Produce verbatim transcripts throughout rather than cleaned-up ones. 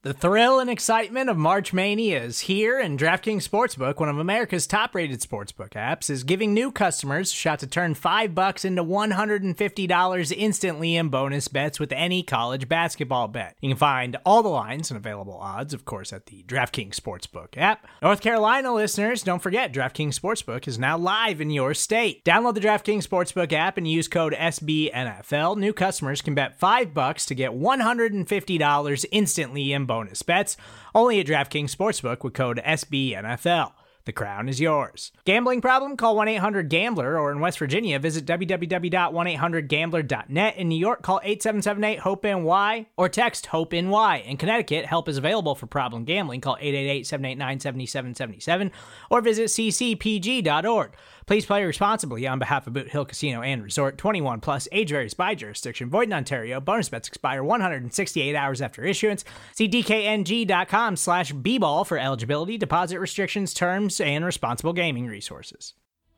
The thrill and excitement of March Mania is here, and DraftKings Sportsbook, one of America's top-rated sportsbook apps, is giving new customers a shot to turn five bucks into one hundred fifty dollars instantly in bonus bets with any college basketball bet. You can find all the lines and available odds, of course, at the DraftKings Sportsbook app. North Carolina listeners, don't forget, DraftKings Sportsbook is now live in your state. Download the DraftKings Sportsbook app and use code S B N F L. New customers can bet five bucks to get one hundred fifty dollars instantly in bonus bonus bets, only at DraftKings Sportsbook with code S B N F L. The crown is yours. Gambling problem? Call one eight hundred gambler, or in West Virginia, visit w w w dot one eight hundred gambler dot net. In New York, call eight seven seven eight hope N Y or text HOPE-NY. In Connecticut, help is available for problem gambling. Call eight eight eight, seven eight nine, seven seven seven seven or visit c c p g dot org. Please play responsibly on behalf of Boot Hill Casino and Resort. twenty-one plus, age varies by jurisdiction. Void in Ontario. Bonus bets expire one hundred sixty-eight hours after issuance. See d k n g dot com slash b ball for eligibility, deposit restrictions, terms, and responsible gaming resources.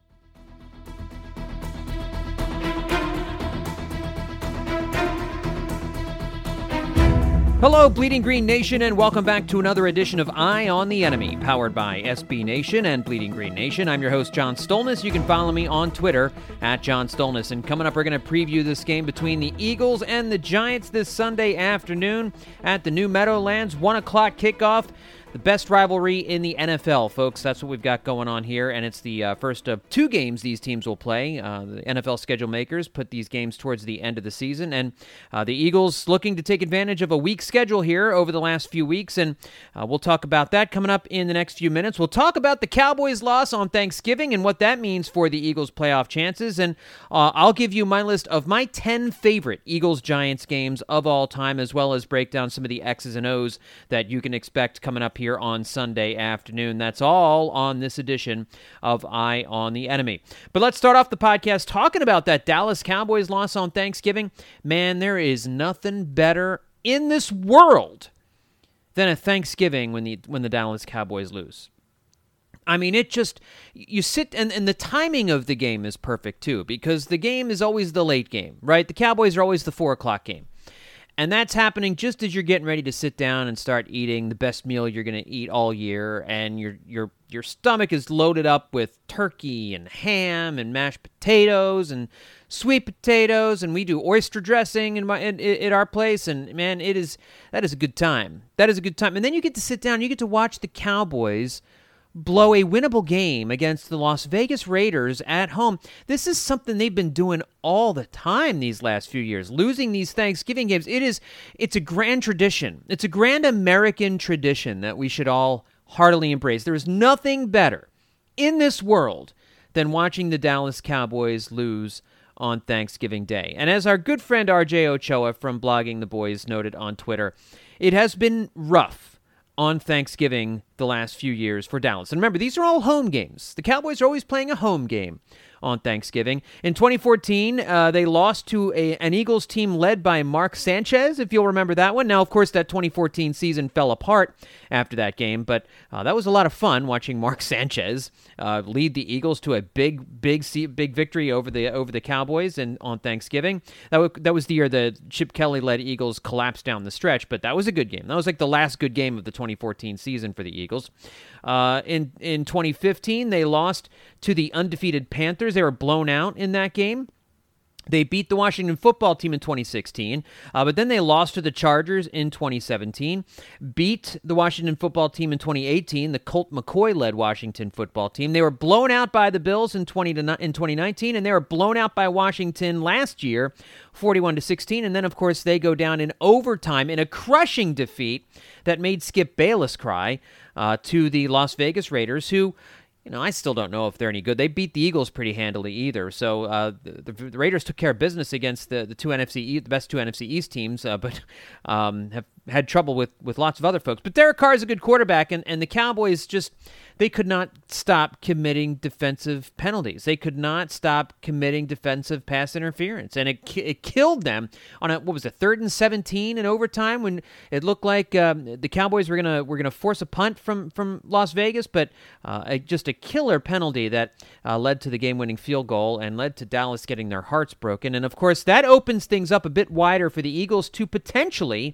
Hello, Bleeding Green Nation, and welcome back to another edition of Eye on the Enemy, powered by S B Nation and Bleeding Green Nation. I'm your host, John Stolnis. You can follow me on Twitter, at John Stolnis. And coming up, we're going to preview this game between the Eagles and the Giants this Sunday afternoon at the New Meadowlands, one o'clock kickoff. The best rivalry in the N F L, folks. That's what we've got going on here, and it's the uh, first of two games these teams will play. Uh, the N F L schedule makers put these games towards the end of the season, and uh, the Eagles looking to take advantage of a weak schedule here over the last few weeks, and uh, we'll talk about that coming up in the next few minutes. We'll talk about the Cowboys' loss on Thanksgiving and what that means for the Eagles' playoff chances, and uh, I'll give you my list of my ten favorite Eagles-Giants games of all time, as well as break down some of the X's and O's that you can expect coming up here on Sunday afternoon. That's all on this edition of Eye on the Enemy. But let's start off the podcast talking about that Dallas Cowboys loss on Thanksgiving. Man, there is nothing better in this world than a Thanksgiving when the when the Dallas Cowboys lose. I mean, it just, you sit, and, and the timing of the game is perfect too, because the game is always the late game, right? The Cowboys are always the four o'clock game. And that's happening just as you're getting ready to sit down and start eating the best meal you're going to eat all year, and your your your stomach is loaded up with turkey and ham and mashed potatoes and sweet potatoes, and we do oyster dressing in my in, in, at our place, and man, it is that is a good time. That is a good time. And then you get to sit down, you get to watch the Cowboys blow a winnable game against the Las Vegas Raiders at home. This is something they've been doing all the time these last few years, losing these Thanksgiving games. It is, it's a grand tradition. It's a grand American tradition that we should all heartily embrace. There is nothing better in this world than watching the Dallas Cowboys lose on Thanksgiving Day. And as our good friend R J Ochoa from Blogging the Boys noted on Twitter, it has been rough on Thanksgiving the last few years for Dallas. And remember, these are all home games. The Cowboys are always playing a home game on Thanksgiving. In twenty fourteen, uh, they lost to a, an Eagles team led by Mark Sanchez, if you'll remember that one. Now, of course, that twenty fourteen season fell apart after that game, but uh, that was a lot of fun watching Mark Sanchez uh, lead the Eagles to a big, big, big victory over the over the Cowboys and on Thanksgiving. That, w- that was the year the Chip Kelly-led Eagles collapsed down the stretch, but that was a good game. That was like the last good game of the twenty fourteen season for the Eagles. Uh, in, in twenty fifteen, they lost to the undefeated Panthers. They were blown out in that game. They beat the Washington football team in twenty sixteen, uh, but then they lost to the Chargers in twenty seventeen, beat the Washington football team in twenty eighteen, the Colt McCoy-led Washington football team. They were blown out by the Bills in twenty nineteen, and they were blown out by Washington last year, forty-one to sixteen, and then, of course, they go down in overtime in a crushing defeat that made Skip Bayless cry uh, to the Las Vegas Raiders, who, you know, I still don't know if they're any good. They beat the Eagles pretty handily either. So uh, the, the Raiders took care of business against the, the two N F C East, the best two N F C East teams, uh, but um, have had trouble with, with lots of other folks. But Derek Carr is a good quarterback, and, and the Cowboys just, they could not stop committing defensive penalties. They could not stop committing defensive pass interference, and it it killed them on a, what was it, third and seventeen in overtime when it looked like um, the Cowboys were gonna were gonna force a punt from from Las Vegas, but uh, a, just a killer penalty that uh, led to the game-winning field goal and led to Dallas getting their hearts broken. And of course, that opens things up a bit wider for the Eagles to potentially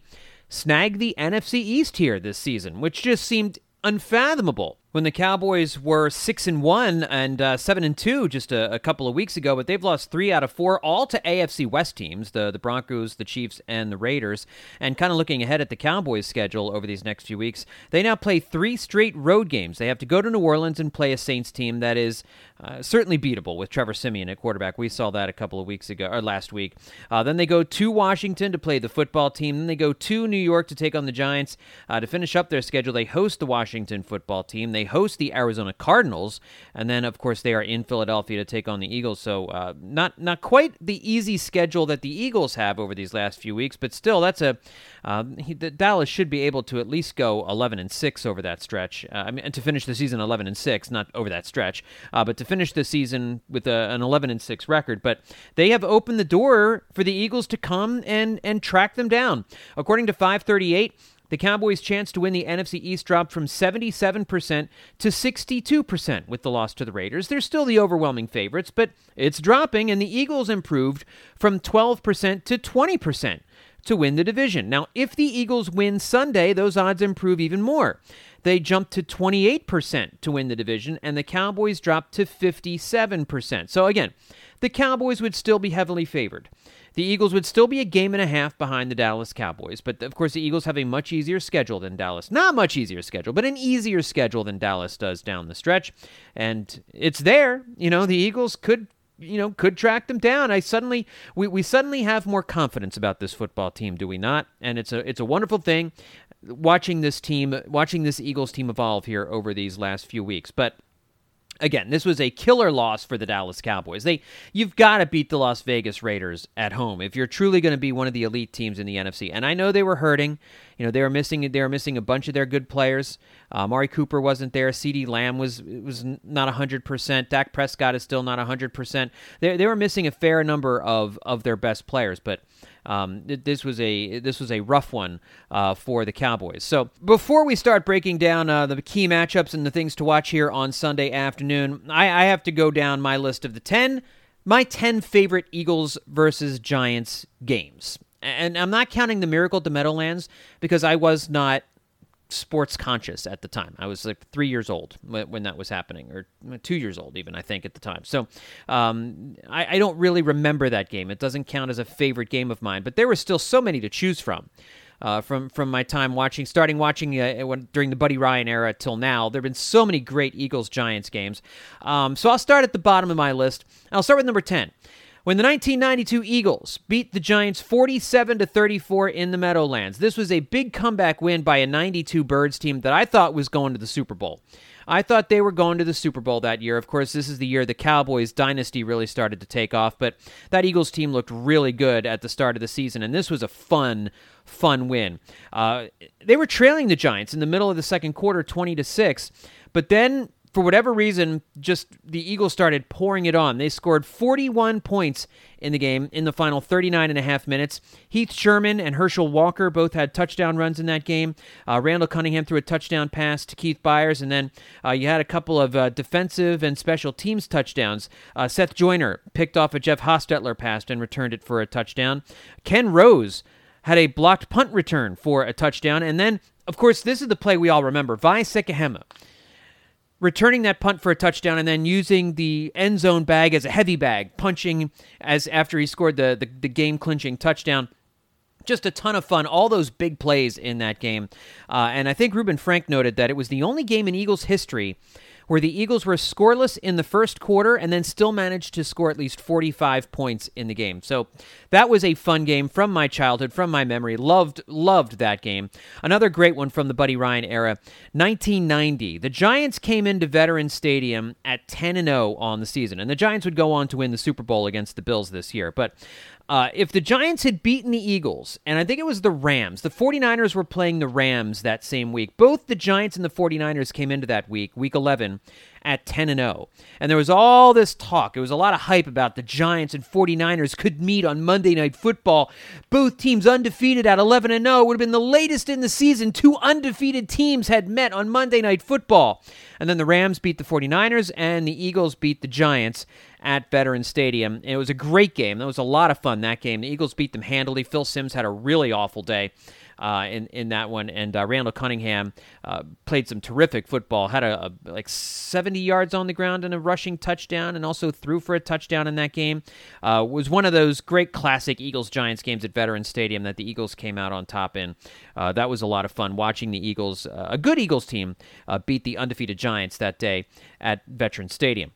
snag the N F C East here this season, which just seemed unfathomable when the Cowboys were six and one and uh, seven and two just a, a couple of weeks ago, but they've lost three out of four, all to A F C West teams, the the Broncos, the Chiefs, and the Raiders. And kind of looking ahead at the Cowboys' schedule over these next few weeks, they now play three straight road games. They have to go to New Orleans and play a Saints team that is uh, certainly beatable with Trevor Siemian at quarterback. We saw that a couple of weeks ago, or last week. Uh, then they go to Washington to play the football team. Then they go to New York to take on the Giants. Uh, to finish up their schedule, they host the Washington football team. They host the Arizona Cardinals, and then, of course, they are in Philadelphia to take on the Eagles. So uh, not not quite the easy schedule that the Eagles have over these last few weeks, but still, that's a uh, he, the, Dallas should be able to at least go eleven and six over that stretch. Uh, I mean, and to finish the season eleven and six, not over that stretch, uh, but to finish the season with a, an eleven and six record. But they have opened the door for the Eagles to come and and track them down. According to five thirty-eight, the Cowboys' chance to win the N F C East dropped from seventy-seven percent to sixty-two percent with the loss to the Raiders. They're still the overwhelming favorites, but it's dropping, and the Eagles improved from twelve percent to twenty percent to win the division. Now, if the Eagles win Sunday, those odds improve even more. They jumped to twenty-eight percent to win the division, and the Cowboys dropped to fifty-seven percent. So again, the Cowboys would still be heavily favored. The Eagles would still be a game and a half behind the Dallas Cowboys, but of course the Eagles have a much easier schedule than Dallas. Not much easier schedule, but an easier schedule than Dallas does down the stretch, and it's there. You know, the Eagles could, you know, could track them down. I suddenly, we, we suddenly have more confidence about this football team, do we not? And it's a it's a wonderful thing watching this team, watching this Eagles team evolve here over these last few weeks, but. Again, this was a killer loss for the Dallas Cowboys. They, you've got to beat the Las Vegas Raiders at home if you're truly going to be one of the elite teams in the N F C. And I know they were hurting. You know, they were missing. They were missing a bunch of their good players. Uh, Amari Cooper wasn't there. CeeDee Lamb was was not one hundred percent. Dak Prescott is still not one hundred percent. They they were missing a fair number of of their best players, but. Um, this was a this was a rough one uh, for the Cowboys. So before we start breaking down uh, the key matchups and the things to watch here on Sunday afternoon, I, I have to go down my list of the ten, my ten favorite Eagles versus Giants games. And I'm not counting the Miracle at the Meadowlands because I was not sports conscious at the time. I was like three years old when, when that was happening, or two years old even, I think, at the time. So um, I, I don't really remember that game. It doesn't count as a favorite game of mine, but there were still so many to choose from. Uh, from from my time watching, starting watching uh, when, during the Buddy Ryan era till now, there have been so many great Eagles-Giants games. Um, so I'll start at the bottom of my list. I'll start with number ten. When the nineteen ninety-two Eagles beat the Giants forty-seven to thirty-four in the Meadowlands, this was a big comeback win by a ninety-two Birds team that I thought was going to the Super Bowl. I thought they were going to the Super Bowl that year. Of course, this is the year the Cowboys dynasty really started to take off, but that Eagles team looked really good at the start of the season, and this was a fun, fun win. Uh, they were trailing the Giants in the middle of the second quarter, twenty to six, but then for whatever reason, just the Eagles started pouring it on. They scored forty-one points in the game in the final thirty-nine and a half minutes. Heath Sherman and Herschel Walker both had touchdown runs in that game. Uh, Randall Cunningham threw a touchdown pass to Keith Byers, and then uh, you had a couple of uh, defensive and special teams touchdowns. Uh, Seth Joyner picked off a Jeff Hostetler pass and returned it for a touchdown. Ken Rose had a blocked punt return for a touchdown, and then, of course, this is the play we all remember. Vai Sekehema returning that punt for a touchdown and then using the end zone bag as a heavy bag, punching as after he scored the, the, the game-clinching touchdown. Just a ton of fun, all those big plays in that game. Uh, and I think Reuben Frank noted that it was the only game in Eagles history where the Eagles were scoreless in the first quarter and then still managed to score at least forty-five points in the game. So that was a fun game from my childhood, from my memory. Loved, loved that game. Another great one from the Buddy Ryan era, nineteen ninety. The Giants came into Veterans Stadium at ten and oh on the season, and the Giants would go on to win the Super Bowl against the Bills this year. But Uh, if the Giants had beaten the Eagles, and I think it was the Rams, the 49ers were playing the Rams that same week. Both the Giants and the 49ers came into that week, week eleven, at ten and oh. And there was all this talk. There was a lot of hype about the Giants and 49ers could meet on Monday Night Football. Both teams undefeated at eleven and oh. It would have been the latest in the season. Two undefeated teams had met on Monday Night Football. And then the Rams beat the 49ers, and the Eagles beat the Giants at Veterans Stadium. And it was a great game. That was a lot of fun, that game. The Eagles beat them handily. Phil Simms had a really awful day. uh, in in that one. And uh, Randall Cunningham uh, played some terrific football. Had a, a like seventy yards on the ground and a rushing touchdown, and also threw for a touchdown in that game. Uh, was one of those great classic Eagles-Giants games at Veterans Stadium that the Eagles came out on top in. Uh, that was a lot of fun watching the Eagles, uh, a good Eagles team, uh, beat the undefeated Giants that day at Veterans Stadium.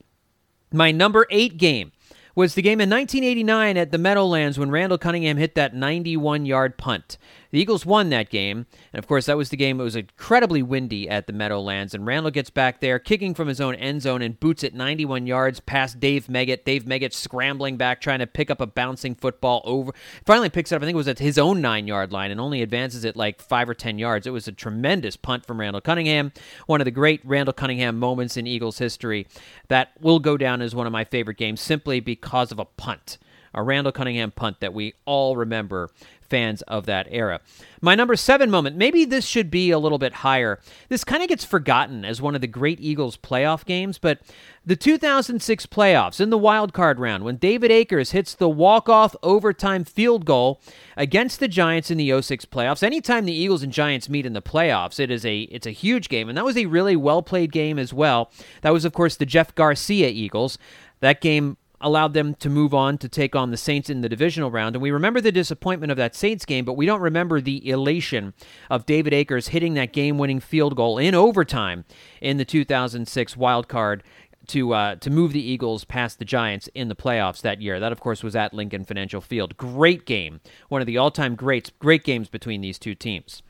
My number eight game was the game in nineteen eighty-nine at the Meadowlands when Randall Cunningham hit that ninety-one-yard punt. The Eagles won that game, and of course that was the game. It was incredibly windy at the Meadowlands, and Randall gets back there, kicking from his own end zone and boots it ninety-one yards past Dave Meggett. Dave Meggett scrambling back, trying to pick up a bouncing football over. Finally picks it up, I think it was at his own nine-yard line, and only advances it like five or ten yards. It was a tremendous punt from Randall Cunningham, one of the great Randall Cunningham moments in Eagles history that will go down as one of my favorite games simply because of a punt, a Randall Cunningham punt that we all remember, fans of that era. My number seven moment, maybe this should be a little bit higher. This kind of gets forgotten as one of the great Eagles playoff games, but the two thousand six playoffs in the wild card round when David Akers hits the walk-off overtime field goal against the Giants in the oh six playoffs. Anytime the Eagles and Giants meet in the playoffs, it is a it's a huge game, and that was a really well-played game as well. That was, of course, the Jeff Garcia Eagles. That game allowed them to move on to take on the Saints in the divisional round. And we remember the disappointment of that Saints game, but we don't remember the elation of David Akers hitting that game-winning field goal in overtime in the two thousand six wild card to uh, to move the Eagles past the Giants in the playoffs that year. That, of course, was at Lincoln Financial Field. Great game. One of the all-time greats, great games between these two teams.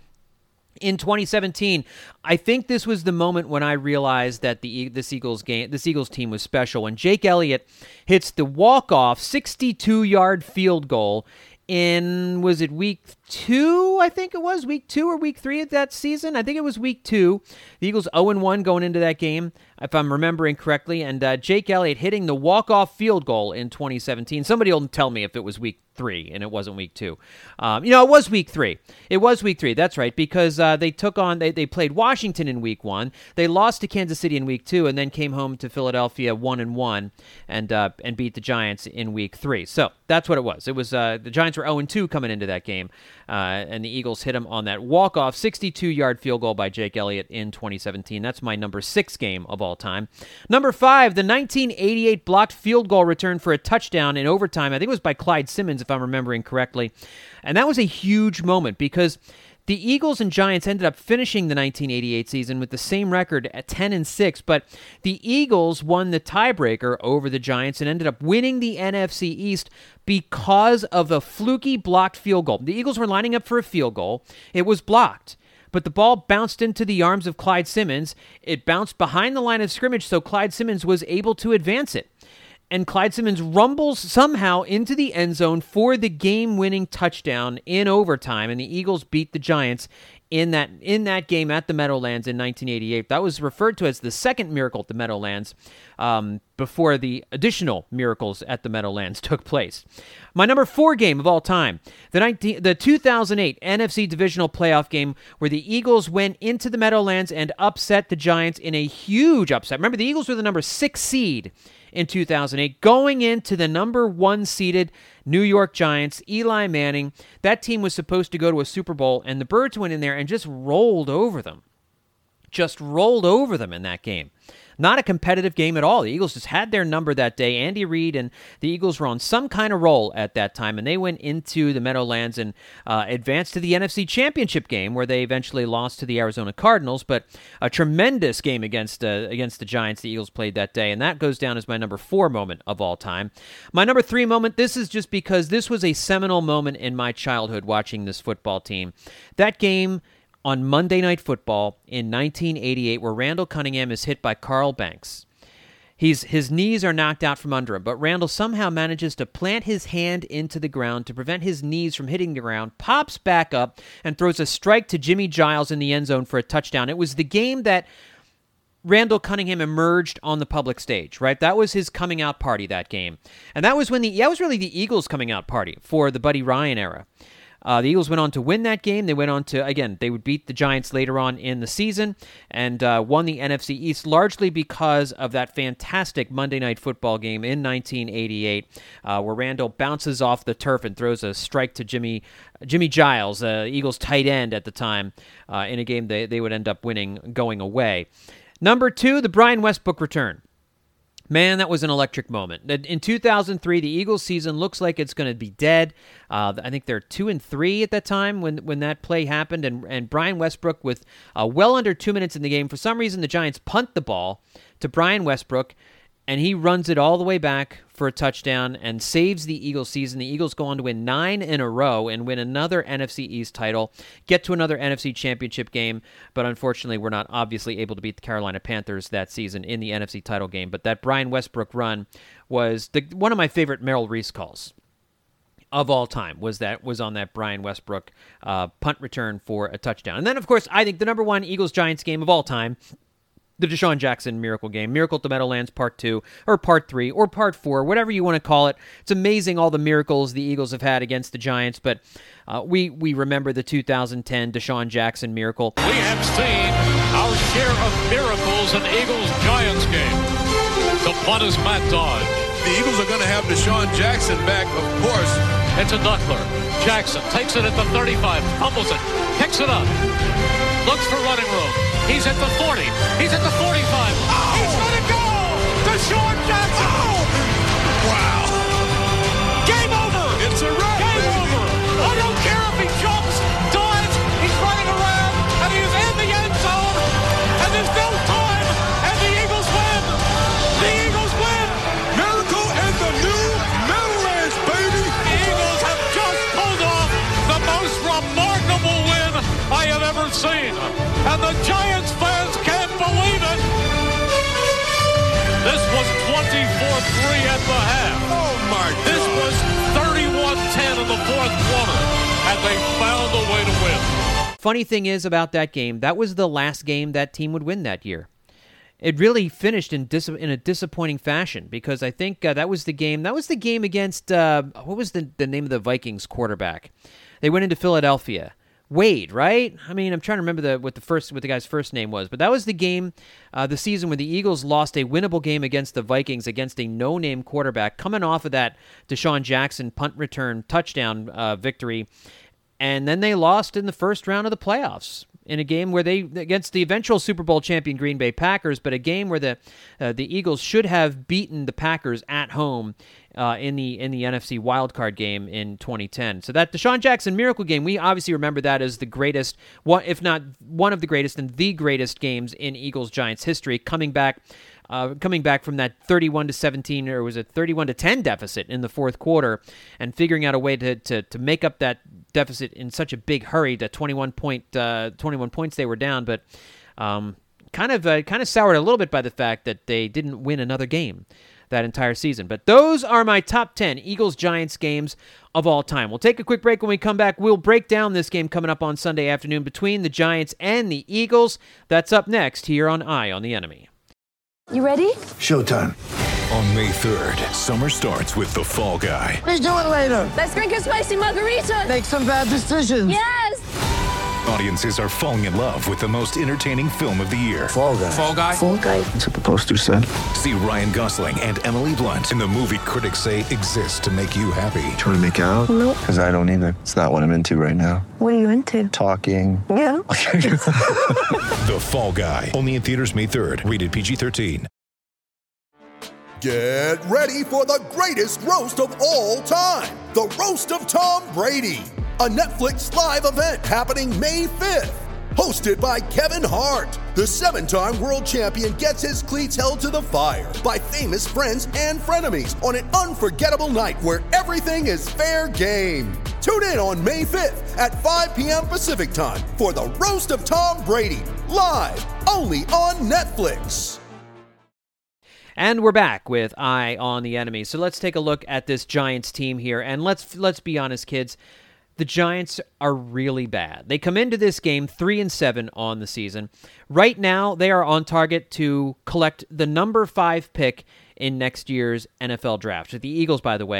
In twenty seventeen, I think this was the moment when I realized that the this Eagles game, this Eagles team was special. When Jake Elliott hits the walk-off sixty-two-yard field goal in, was it week two? I think it was week two or week three of that season. I think it was week two. The Eagles oh and one going into that game, if I'm remembering correctly. And uh, Jake Elliott hitting the walk-off field goal in twenty seventeen. Somebody will tell me if it was week three and it wasn't week two. Um, you know, it was week three. It was week three. That's right, because uh, they took on, they, they played Washington in week one. They lost to Kansas City in week two, and then came home to Philadelphia one and one and uh, and beat the Giants in week three. So that's what it was. It was uh, the Giants were oh and two coming into that game, uh, and the Eagles hit them on that walk-off sixty-two-yard field goal by Jake Elliott in twenty seventeen. That's my number six game of all time. Number five, the nineteen eighty-eight blocked field goal return for a touchdown in overtime. I think it was by Clyde Simmons, if I'm remembering correctly. And that was a huge moment because the Eagles and Giants ended up finishing the nineteen eighty-eight season with the same record at ten and six, but the Eagles won the tiebreaker over the Giants and ended up winning the N F C East because of a fluky blocked field goal. The Eagles were lining up for a field goal. It was blocked, but the ball bounced into the arms of Clyde Simmons. It bounced behind the line of scrimmage, so Clyde Simmons was able to advance it. And Clyde Simmons rumbles somehow into the end zone for the game-winning touchdown in overtime, and the Eagles beat the Giants in that in that game at the Meadowlands in nineteen eighty-eight. That was referred to as the second miracle at the Meadowlands um, before the additional miracles at the Meadowlands took place. My number four game of all time, the nineteen, the two thousand eight N F C Divisional Playoff game where the Eagles went into the Meadowlands and upset the Giants in a huge upset. Remember, the Eagles were the number six seed in two thousand eight, going into the number one seeded New York Giants, Eli Manning. That team was supposed to go to a Super Bowl, and the Birds went in there and just rolled over them. Just rolled over them in that game. Not a competitive game at all. The Eagles just had their number that day. Andy Reid and the Eagles were on some kind of roll at that time, and they went into the Meadowlands and uh, advanced to the N F C Championship game, where they eventually lost to the Arizona Cardinals. But a tremendous game against uh, against the Giants the Eagles played that day, and that goes down as my number four moment of all time. My number three moment, this is just because this was a seminal moment in my childhood watching this football team. That game on Monday Night Football in nineteen eighty-eight, where Randall Cunningham is hit by Carl Banks. He's, his knees are knocked out from under him, but Randall somehow manages to plant his hand into the ground to prevent his knees from hitting the ground, pops back up, and throws a strike to Jimmy Giles in the end zone for a touchdown. It was the game that Randall Cunningham emerged on the public stage, right? That was his coming out party, that game. And that was when the, that was really the Eagles' coming out party for the Buddy Ryan era. Uh, the Eagles went on to win that game. They went on to, again, they would beat the Giants later on in the season and uh, won the N F C East largely because of that fantastic Monday Night Football game in nineteen eighty-eight uh, where Randall bounces off the turf and throws a strike to Jimmy Jimmy Giles, uh, Eagles tight end at the time, uh, in a game they, they would end up winning going away. Number two, the Brian Westbrook return. Man, that was an electric moment. In two thousand three, the Eagles season looks like it's going to be dead. Uh, I think they're two and three at that time when when that play happened. And, and Brian Westbrook, with uh, well under two minutes in the game, for some reason the Giants punt the ball to Brian Westbrook, and he runs it all the way back for a touchdown and saves the Eagles season. The Eagles go on to win nine in a row and win another N F C East title, get to another N F C championship game, but unfortunately we're not obviously able to beat the Carolina Panthers that season in the N F C title game. But that Brian Westbrook run was the, one of my favorite Merrill Reese calls of all time, was that was on that Brian Westbrook uh, punt return for a touchdown. And then, of course, I think the number one Eagles-Giants game of all time, the Deshaun Jackson Miracle Game, Miracle at the Meadowlands Part two, or Part three, or Part four, whatever you want to call it. It's amazing all the miracles the Eagles have had against the Giants, but uh, we, we remember the two thousand ten Deshaun Jackson Miracle. We have seen our share of miracles in Eagles-Giants game. The punt is Matt Dodge. The Eagles are going to have Deshaun Jackson back, of course. It's a Duckler. Jackson takes it at the thirty-five, fumbles it, picks it up, looks for running room. He's at the forty. He's at the forty-five. Oh! He's going to go! Deshaun Jackson! Oh! Wow. Game over! It's a wrap, Game baby. over! I don't care if he jumps, dives, he's running around, and he is in the end zone, and there's no time, and the Eagles win! The Eagles win! Miracle in the new Meadowlands, baby! The Eagles have just pulled off the most remarkable win I have ever seen. And the Giants fans can't believe it. This was twenty-four three at the half. Oh, my God. This was thirty-one ten in the fourth quarter. And they found a way to win. Funny thing is about that game, that was the last game that team would win that year. It really finished in dis- in a disappointing fashion because I think uh, that was the game. That was the game against, uh, what was the, the name of the Vikings quarterback? They went into Philadelphia. Wade, right? I mean, I'm trying to remember the what the first what the guy's first name was, but that was the game, uh, the season when the Eagles lost a winnable game against the Vikings against a no-name quarterback, coming off of that Deshaun Jackson punt return touchdown uh, victory, and then they lost in the first round of the playoffs in a game where they against the eventual Super Bowl champion Green Bay Packers, but a game where the uh, the Eagles should have beaten the Packers at home. Uh, in the in the N F C wildcard game in twenty ten. So that Deshaun Jackson Miracle game, we obviously remember that as the greatest, one, if not one of the greatest and the greatest games in Eagles-Giants history, coming back uh, coming back from that thirty-one to seventeen, or was it thirty-one to ten deficit in the fourth quarter, and figuring out a way to, to, to make up that deficit in such a big hurry, that twenty-one point uh, twenty-one points they were down, but um, kind of uh, kind of soured a little bit by the fact that they didn't win another game that entire season. But those are my top ten Eagles-Giants games of all time. We'll take a quick break. When we come back, we'll break down this game coming up on Sunday afternoon between the Giants and the Eagles. That's up next here on Eye on the Enemy. You ready? Showtime. On May third, summer starts with The Fall Guy. Let's do it later. Let's drink a spicy margarita. Make some bad decisions. Yes! Audiences are falling in love with the most entertaining film of the year. Fall Guy. Fall Guy. Fall Guy. That's what the poster said. See Ryan Gosling and Emily Blunt in the movie critics say exists to make you happy. Trying to make it out? Nope. Because I don't either. It's not what I'm into right now. What are you into? Talking. Yeah. The Fall Guy. Only in theaters May third. Rated P G thirteen. Get ready for the greatest roast of all time. The Roast of Tom Brady. A Netflix live event happening May fifth. Hosted by Kevin Hart. The seven-time world champion gets his cleats held to the fire by famous friends and frenemies on an unforgettable night where everything is fair game. Tune in on May fifth at five p.m. Pacific time for the Roast of Tom Brady. Live only on Netflix. And we're back with Eye on the Enemy. So let's take a look at this Giants team here. And let's let's be honest, kids. The Giants are really bad. They come into this game three and seven on the season. Right now, they are on target to collect the number five pick in next year's N F L draft. The Eagles, by the way,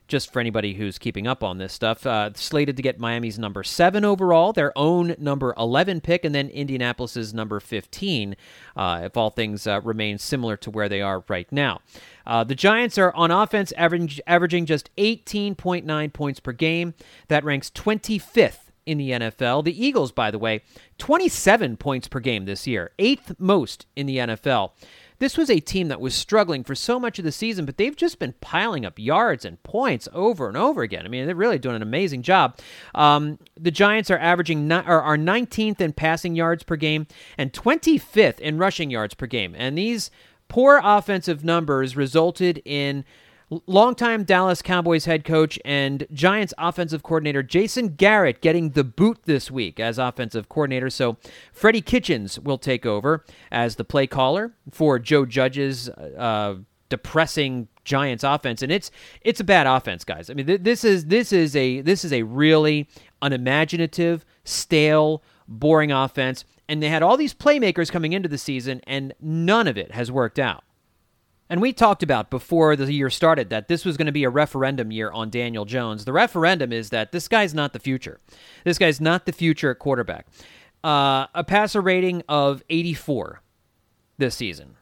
just for anybody who's keeping up on this stuff. Uh, slated to get Miami's number seven overall, their own number eleven pick, and then Indianapolis's number fifteen, uh, if all things uh, remain similar to where they are right now. Uh, the Giants are on offense average, averaging just eighteen point nine points per game. That ranks twenty-fifth in the N F L. The Eagles, by the way, twenty-seven points per game this year, eighth most in the N F L. This was a team that was struggling for so much of the season, but they've just been piling up yards and points over and over again. I mean, they're really doing an amazing job. Um, the Giants are averaging ni- or are nineteenth in passing yards per game and twenty-fifth in rushing yards per game. And these poor offensive numbers resulted in longtime Dallas Cowboys head coach and Giants offensive coordinator Jason Garrett getting the boot this week as offensive coordinator. So Freddie Kitchens will take over as the play caller for Joe Judge's uh, depressing Giants offense, and it's it's a bad offense, guys. I mean, th- this is this is a this is a really unimaginative, stale, boring offense, and they had all these playmakers coming into the season, and none of it has worked out. And we talked about before the year started that this was going to be a referendum year on Daniel Jones. The referendum is that this guy's not the future. This guy's not the future at quarterback. Uh, a passer rating of eighty-four this season.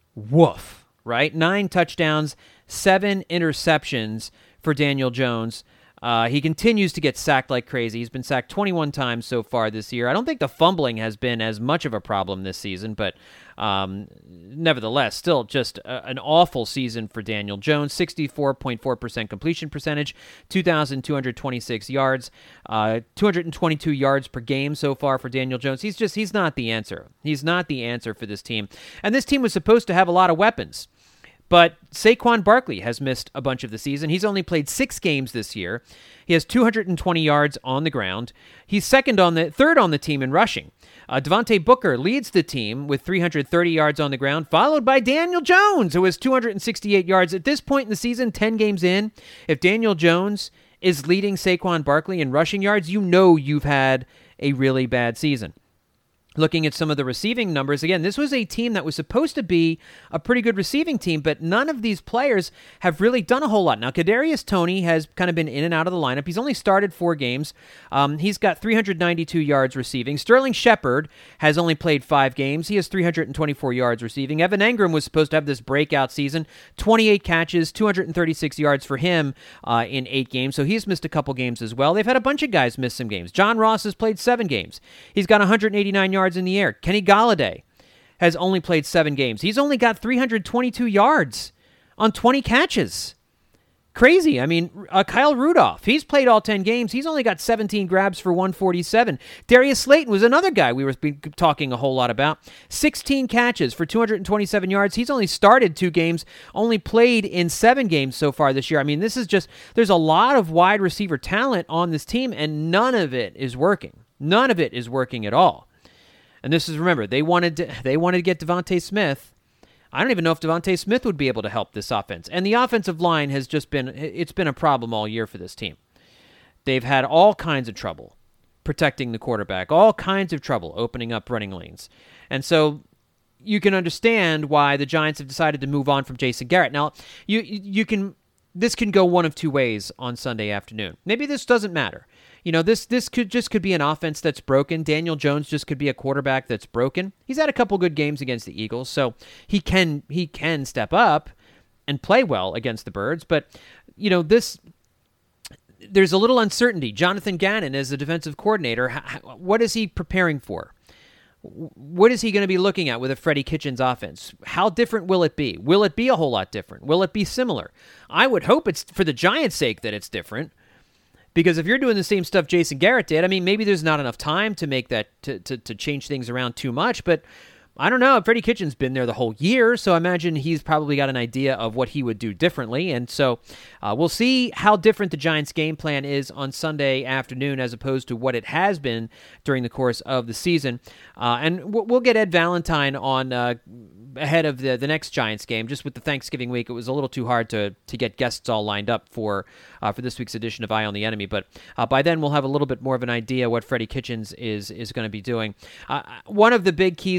Woof, right? Nine touchdowns, seven interceptions for Daniel Jones. Uh, he continues to get sacked like crazy. He's been sacked twenty-one times so far this year. I don't think the fumbling has been as much of a problem this season, but um, nevertheless, still just a, an awful season for Daniel Jones. sixty-four point four percent completion percentage, two thousand two hundred twenty-six yards, uh, two hundred twenty-two yards per game so far for Daniel Jones. He's just, he's not the answer. He's not the answer for this team. And this team was supposed to have a lot of weapons. But Saquon Barkley has missed a bunch of the season. He's only played six games this year. He has two hundred twenty yards on the ground. He's second on the third on the team in rushing. Uh, Devontae Booker leads the team with three hundred thirty yards on the ground, followed by Daniel Jones, who has two hundred sixty-eight yards. At this point in the season, ten games in, if Daniel Jones is leading Saquon Barkley in rushing yards, you know you've had a really bad season. Looking at some of the receiving numbers, again, this was a team that was supposed to be a pretty good receiving team, but none of these players have really done a whole lot. Now, Kadarius Toney has kind of been in and out of the lineup. He's only started four games. Um, he's got three hundred ninety-two yards receiving. Sterling Shepard has only played five games. He has three hundred twenty-four yards receiving. Evan Engram was supposed to have this breakout season, twenty-eight catches, two hundred thirty-six yards for him uh, in eight games, so he's missed a couple games as well. They've had a bunch of guys miss some games. John Ross has played seven games. He's got one hundred eighty-nine yards in the air. Kenny Golladay has only played seven games. He's only got three hundred twenty-two yards on twenty catches. Crazy. I mean, uh, Kyle Rudolph, he's played all ten games. He's only got seventeen grabs for one forty-seven. Darius Slayton was another guy we were talking a whole lot about. sixteen catches for two hundred twenty-seven yards. He's only started two games, only played in seven games so far this year. I mean, this is just, there's a lot of wide receiver talent on this team, and none of it is working. None of it is working at all. And this is, remember, they wanted to, they wanted to get Devontae Smith. I don't even know if Devontae Smith would be able to help this offense. And the offensive line has just been, it's been a problem all year for this team. They've had all kinds of trouble protecting the quarterback, all kinds of trouble opening up running lanes. And so you can understand why the Giants have decided to move on from Jason Garrett. Now, you you can, this can go one of two ways on Sunday afternoon. Maybe this doesn't matter. You know, this this could just could be an offense that's broken. Daniel Jones just could be a quarterback that's broken. He's had a couple good games against the Eagles, so he can he can step up and play well against the Birds. But, you know, this there's a little uncertainty. Jonathan Gannon, as the defensive coordinator, what is he preparing for? What is he going to be looking at with a Freddie Kitchens offense? How different will it be? Will it be a whole lot different? Will it be similar? I would hope it's for the Giants' sake that it's different. Because if you're doing the same stuff Jason Garrett did, I mean, maybe there's not enough time to make that, to, to, to change things around too much, but I don't know. Freddie Kitchens been there the whole year, so I imagine he's probably got an idea of what he would do differently, and so uh, we'll see how different the Giants' game plan is on Sunday afternoon as opposed to what it has been during the course of the season. Uh, and we'll get Ed Valentine on uh, ahead of the, the next Giants game. Just with the Thanksgiving week, it was a little too hard to to get guests all lined up for uh, for this week's edition of Eye on the Enemy. But uh, by then, we'll have a little bit more of an idea what Freddie Kitchens is is going to be doing. Uh, one of the big keys to watch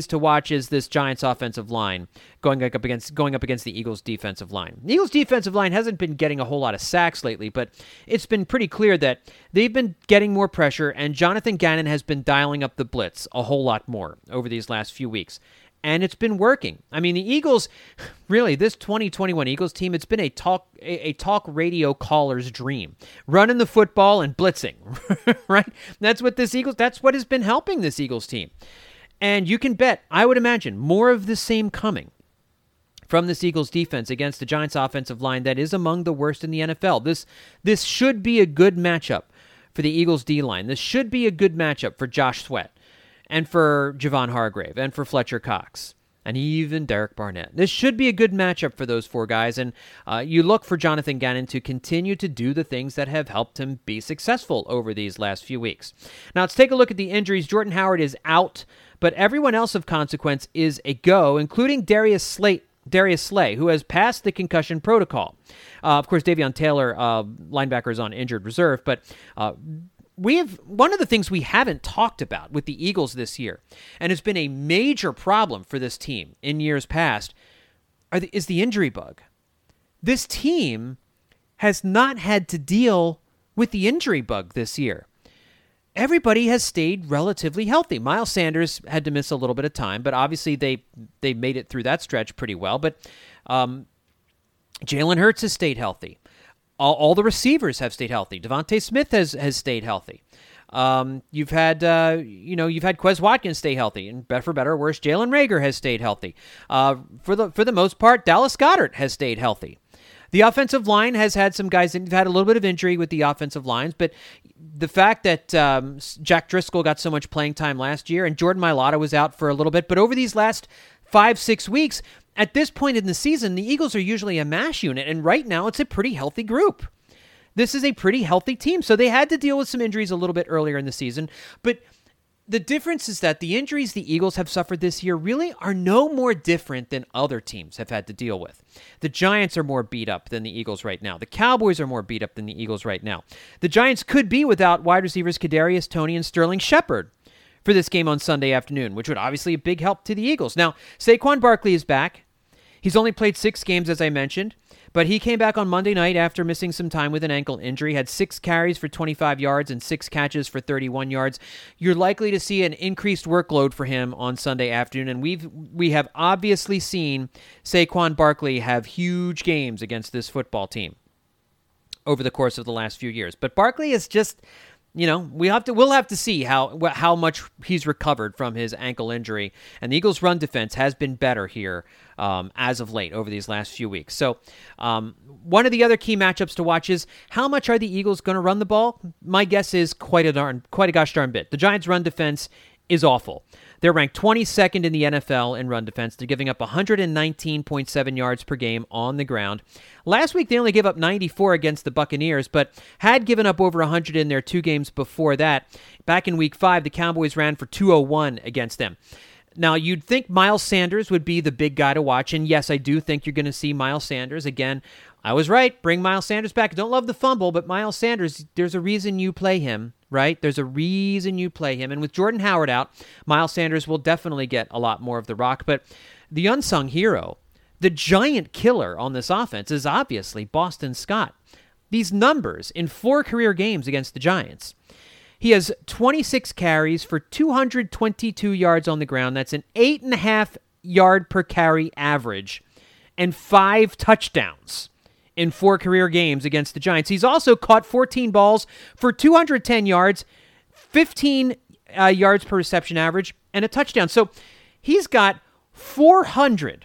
watches this Giants offensive line going up against going up against the Eagles defensive line. The Eagles defensive line hasn't been getting a whole lot of sacks lately, but it's been pretty clear that they've been getting more pressure, and Jonathan Gannon has been dialing up the blitz a whole lot more over these last few weeks. And it's been working. I mean, the Eagles, really, this twenty twenty-one Eagles team, it's been a talk a, a talk radio caller's dream. Running the football and blitzing, right? That's what this Eagles, that's what has been helping this Eagles team. And you can bet, I would imagine, more of the same coming from this Eagles defense against the Giants offensive line that is among the worst in the N F L. This, this should be a good matchup for the Eagles D-line. This should be a good matchup for Josh Sweat, and for Javon Hargrave, and for Fletcher Cox, and even Derek Barnett. This should be a good matchup for those four guys, and uh, you look for Jonathan Gannon to continue to do the things that have helped him be successful over these last few weeks. Now, let's take a look at the injuries. Jordan Howard is out, but everyone else of consequence is a go, including Darius Slate, Darius Slay, who has passed the concussion protocol. Uh, of course, Davion Taylor, uh, linebacker, is on injured reserve, but uh, We have one of the things we haven't talked about with the Eagles this year, and has been a major problem for this team in years past, are the, is the injury bug. This team has not had to deal with the injury bug this year. Everybody has stayed relatively healthy. Miles Sanders had to miss a little bit of time, but obviously they they made it through that stretch pretty well. But um, Jalen Hurts has stayed healthy. All, all the receivers have stayed healthy. Devontae Smith has, has stayed healthy. Um, you've had, uh, you know, you've had Quez Watkins stay healthy, and for better or worse, Jalen Reagor has stayed healthy. Uh, for the for the most part, Dallas Goedert has stayed healthy. The offensive line has had some guys that have had a little bit of injury with the offensive lines, but the fact that um, Jack Driscoll got so much playing time last year, and Jordan Mailata was out for a little bit, but over these last five, six weeks. At this point in the season, the Eagles are usually a mash unit, and right now it's a pretty healthy group. This is a pretty healthy team, so they had to deal with some injuries a little bit earlier in the season, but the difference is that the injuries the Eagles have suffered this year really are no more different than other teams have had to deal with. The Giants are more beat up than the Eagles right now. The Cowboys are more beat up than the Eagles right now. The Giants could be without wide receivers Kadarius Toney and Sterling Shepard for this game on Sunday afternoon, which would obviously be a big help to the Eagles. Now, Saquon Barkley is back. He's only played six games, as I mentioned, but he came back on Monday night after missing some time with an ankle injury, had six carries for twenty-five yards and six catches for thirty-one yards. You're likely to see an increased workload for him on Sunday afternoon, and we've we have obviously seen Saquon Barkley have huge games against this football team over the course of the last few years. But Barkley is just... You know, we have to. We'll have to see how how much he's recovered from his ankle injury, and the Eagles' run defense has been better here um, as of late over these last few weeks. So, um, one of the other key matchups to watch is how much are the Eagles going to run the ball? My guess is quite a darn, quite a gosh darn bit. The Giants' run defense is awful. They're ranked twenty-second in the N F L in run defense. They're giving up one hundred nineteen point seven yards per game on the ground. Last week, they only gave up ninety-four against the Buccaneers, but had given up over one hundred in their two games before that. Back in week five, the Cowboys ran for two oh one against them. Now, you'd think Miles Sanders would be the big guy to watch, and yes, I do think you're going to see Miles Sanders. Again, I was right. Bring Miles Sanders back. Don't love the fumble, but Miles Sanders, there's a reason you play him, right? There's a reason you play him. And with Jordan Howard out, Miles Sanders will definitely get a lot more of the rock. But the unsung hero, the giant killer on this offense is obviously Boston Scott. These numbers in four career games against the Giants. He has twenty-six carries for two hundred twenty-two yards on the ground. That's an eight and a half yard per carry average and five touchdowns in four career games against the Giants. He's also caught fourteen balls for two hundred ten yards, fifteen uh, yards per reception average, and a touchdown. So he's got four hundred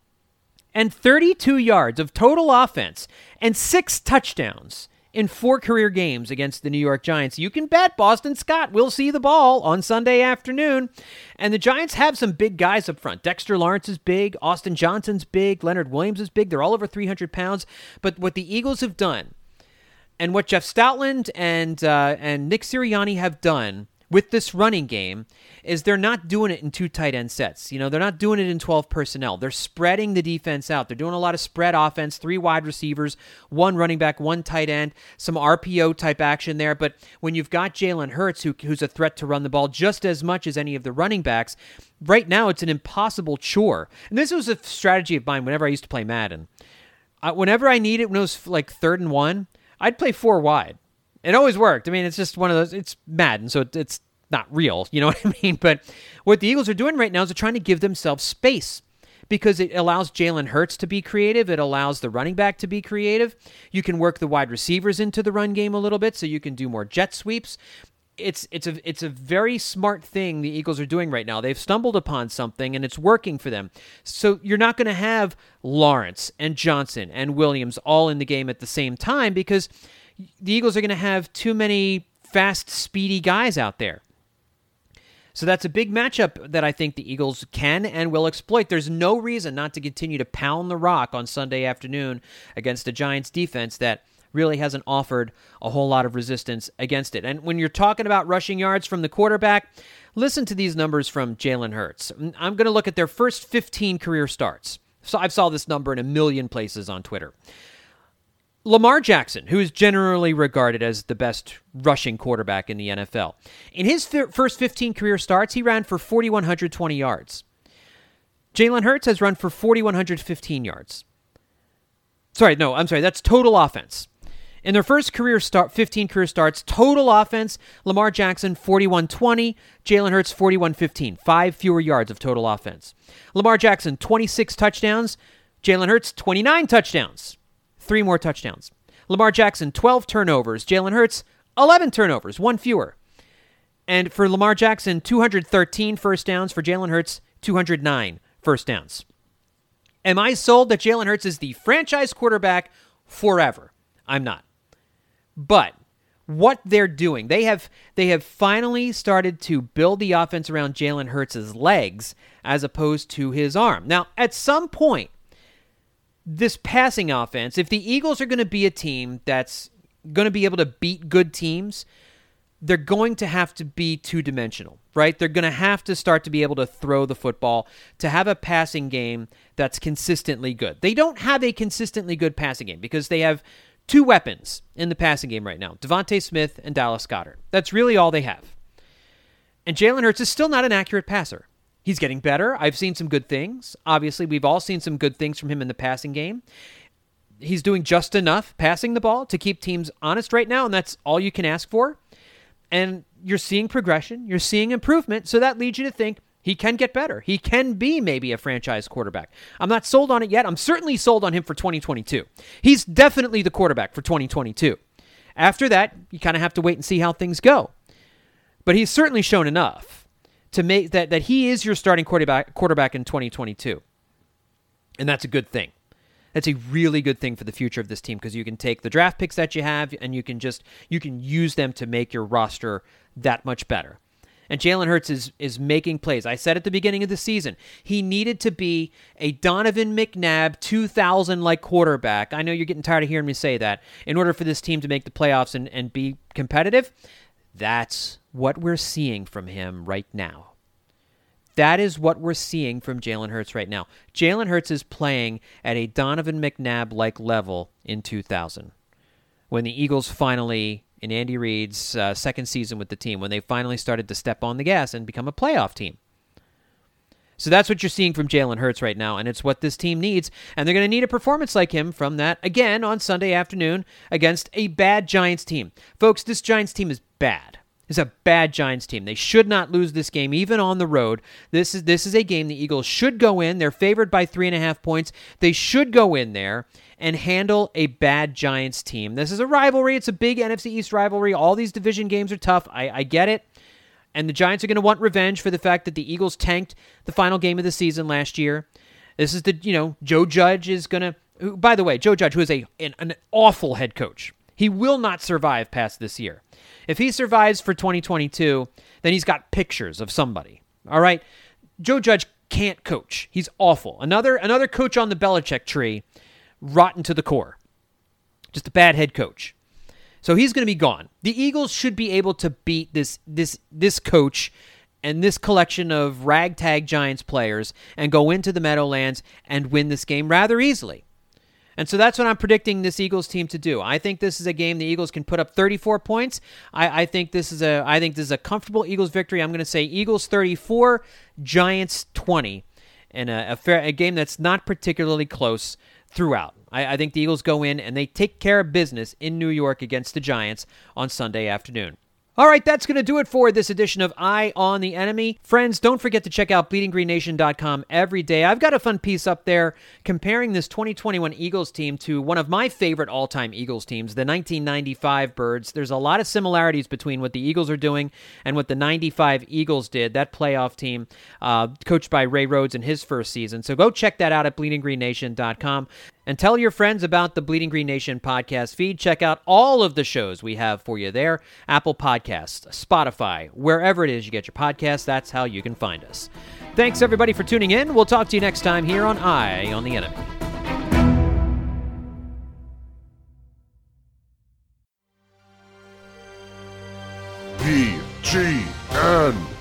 thirty-two yards of total offense and six touchdowns in four career games against the New York Giants. You can bet Boston Scott will see the ball on Sunday afternoon. And the Giants have some big guys up front. Dexter Lawrence is big. Austin Johnson's big. Leonard Williams is big. They're all over three hundred pounds. But what the Eagles have done, and what Jeff Stoutland and uh, and Nick Sirianni have done with this running game is they're not doing it in two tight end sets. You know, they're not doing it in twelve personnel. They're spreading the defense out. They're doing a lot of spread offense, three wide receivers, one running back, one tight end, some R P O type action there. But when you've got Jalen Hurts, who, who's a threat to run the ball just as much as any of the running backs, right now it's an impossible chore. And this was a strategy of mine whenever I used to play Madden. Uh, whenever I needed, when it was like third and one, I'd play four wide. It always worked. I mean, it's just one of those, it's Madden, so it, it's not real, you know what I mean? But what the Eagles are doing right now is they're trying to give themselves space because it allows Jalen Hurts to be creative. It allows the running back to be creative. You can work the wide receivers into the run game a little bit so you can do more jet sweeps. It's it's a it's a very smart thing the Eagles are doing right now. They've stumbled upon something, and it's working for them. So you're not going to have Lawrence and Johnson and Williams all in the game at the same time because the Eagles are going to have too many fast, speedy guys out there. So that's a big matchup that I think the Eagles can and will exploit. There's no reason not to continue to pound the rock on Sunday afternoon against a Giants defense that really hasn't offered a whole lot of resistance against it. And when you're talking about rushing yards from the quarterback, listen to these numbers from Jalen Hurts. I'm going to look at their first fifteen career starts. So I've saw this number in a million places on Twitter. Lamar Jackson, who is generally regarded as the best rushing quarterback in the N F L. In his f- first fifteen career starts, he ran for four thousand one hundred twenty yards. Jalen Hurts has run for four thousand one hundred fifteen yards. Sorry, no, I'm sorry, that's total offense. In their first career start, fifteen career starts, total offense, Lamar Jackson four thousand one hundred twenty, Jalen Hurts four thousand one hundred fifteen, five fewer yards of total offense. Lamar Jackson twenty-six touchdowns, Jalen Hurts twenty-nine touchdowns. Three more touchdowns. Lamar Jackson, twelve turnovers. Jalen Hurts, eleven turnovers, one fewer. And for Lamar Jackson, two hundred thirteen first downs. For Jalen Hurts, two hundred nine first downs. Am I sold that Jalen Hurts is the franchise quarterback forever? I'm not. But what they're doing, they have they have finally started to build the offense around Jalen Hurts' legs as opposed to his arm. Now, at some point, this passing offense, if the Eagles are going to be a team that's going to be able to beat good teams, they're going to have to be two-dimensional, right? They're going to have to start to be able to throw the football, to have a passing game that's consistently good. They don't have a consistently good passing game because they have two weapons in the passing game right now, Devontae Smith and Dallas Goedert. That's really all they have. And Jalen Hurts is still not an accurate passer. He's getting better. I've seen some good things. Obviously, we've all seen some good things from him in the passing game. He's doing just enough passing the ball to keep teams honest right now, and that's all you can ask for. And you're seeing progression. You're seeing improvement, so that leads you to think he can get better. He can be maybe a franchise quarterback. I'm not sold on it yet. I'm certainly sold on him for twenty twenty-two. He's definitely the quarterback for twenty twenty-two. After that, you kind of have to wait and see how things go. But he's certainly shown enough to make that that he is your starting quarterback quarterback in twenty twenty-two. And that's a good thing. That's a really good thing for the future of this team because you can take the draft picks that you have and you can just you can use them to make your roster that much better. And Jalen Hurts is is making plays. I said at the beginning of the season, he needed to be a Donovan McNabb two thousand-like quarterback. I know you're getting tired of hearing me say that. In order for this team to make the playoffs and, and be competitive, that's what we're seeing from him right now. That is what we're seeing from Jalen Hurts right now. Jalen Hurts is playing at a Donovan McNabb-like level in two thousand. When the Eagles finally, in Andy Reid's uh, second season with the team, when they finally started to step on the gas and become a playoff team. So that's what you're seeing from Jalen Hurts right now, and it's what this team needs. And they're going to need a performance like him from that, again, on Sunday afternoon against a bad Giants team. Folks, this Giants team is bad. It's a bad Giants team. They should not lose this game, even on the road. This is this is a game the Eagles should go in. They're favored by three and a half points. They should go in there and handle a bad Giants team. This is a rivalry. It's a big N F C East rivalry. All these division games are tough. I, I get it. And the Giants are going to want revenge for the fact that the Eagles tanked the final game of the season last year. This is the, you know, Joe Judge is going to, by the way, Joe Judge, who is a an, an awful head coach. He will not survive past this year. If he survives for twenty twenty-two, then he's got pictures of somebody. All right? Joe Judge can't coach. He's awful. Another another coach on the Belichick tree, rotten to the core. Just a bad head coach. So he's going to be gone. The Eagles should be able to beat this this this coach and this collection of ragtag Giants players and go into the Meadowlands and win this game rather easily. And so that's what I'm predicting this Eagles team to do. I think this is a game the Eagles can put up thirty-four points. I, I think this is a I think this is a comfortable Eagles victory. I'm going to say Eagles thirty-four, Giants twenty, and a, a, fair, a game that's not particularly close throughout. I, I think the Eagles go in and they take care of business in New York against the Giants on Sunday afternoon. All right, that's going to do it for this edition of Eye on the Enemy. Friends, don't forget to check out bleeding green nation dot com every day. I've got a fun piece up there comparing this twenty twenty-one Eagles team to one of my favorite all-time Eagles teams, the nineteen ninety-five Birds. There's a lot of similarities between what the Eagles are doing and what the ninety-five Eagles did, that playoff team uh, coached by Ray Rhodes in his first season. So go check that out at bleeding green nation dot com. And tell your friends about the Bleeding Green Nation podcast feed. Check out all of the shows we have for you there. Apple Podcasts, Spotify, wherever it is you get your podcasts, that's how you can find us. Thanks, everybody, for tuning in. We'll talk to you next time here on Eye on the Enemy. B G N